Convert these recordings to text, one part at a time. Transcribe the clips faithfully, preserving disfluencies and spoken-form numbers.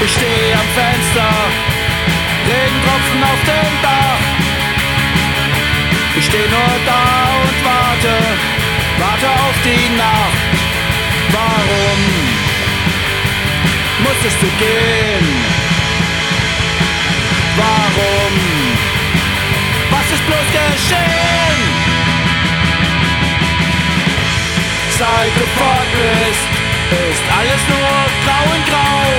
Ich steh am Fenster, Regentropfen auf dem Dach. Ich steh nur da und warte, warte auf die Nacht. Warum musstest du gehen? Warum? Was ist bloß geschehen? Seit du fort bist, ist alles nur grau in grau.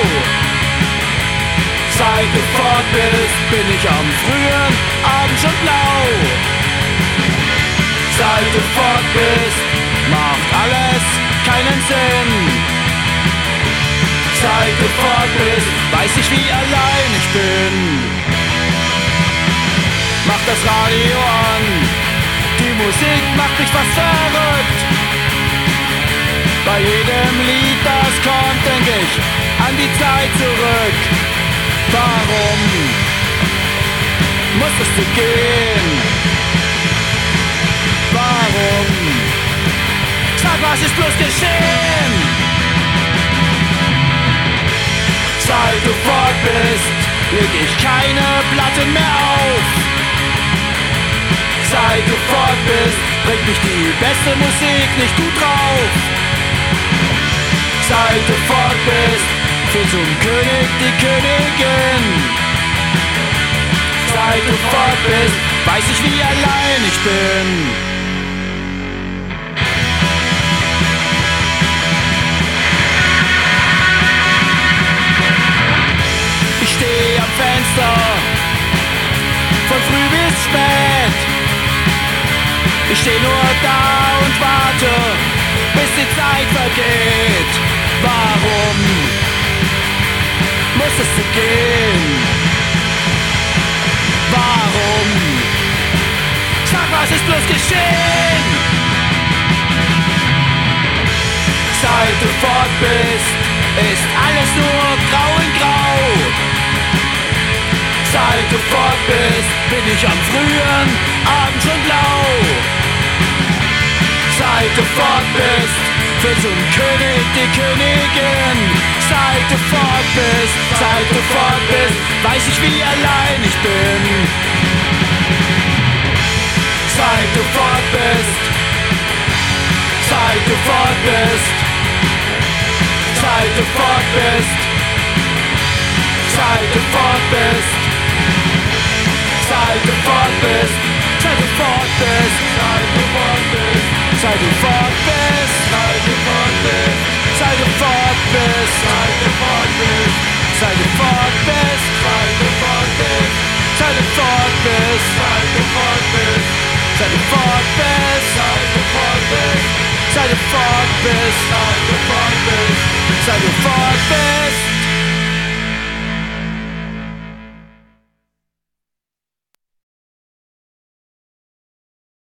Seit du fort bist, bin ich am frühen Abend schon blau. Seit du fort bist, macht alles keinen Sinn. Seit du fort bist, weiß ich, wie allein ich bin. Mach das Radio an, die Musik macht mich fast verrückt. Bei jedem Lied, das kommt, denk ich an die Zeit zurück. Warum musstest du gehen? Warum? Sag, was ist bloß geschehen? Seit du fort bist, leg ich keine Platten mehr auf. Seit du fort bist, bringt mich die beste Musik nicht gut drauf. Seit du fort bist, fehlt zum König die Königin. Seit du fort bist, weiß ich, wie allein ich bin. Ich steh am Fenster, von früh bis spät. Ich steh nur da und warte, bis die Zeit vergeht. Warum musstest du gehen? Warum? Sag, was ist bloß geschehen? Seit du fort bist, ist alles nur grau in grau. Seit du fort bist, bin ich am frühen Abend schon blau. Seit du fort bist, für zum König die Königin. Seit du fort bist, seit du fort bist, weiß ich, wie allein ich bin. Seit du fort bist, seit du fort bist, seit du fort bist, seit du fort bist, seit du fort bist, seit du fort bist, seit du fort bist, seit du fort bist, seit du fort bist, seit du fort bist, seit du fort bist, seit du fort bist, seit du fort bist, seit du fort bist, seit du fort bist, seit du fort bist, seit du fort bist, seit du fort bist, seit du fort bist, seit du fort bist.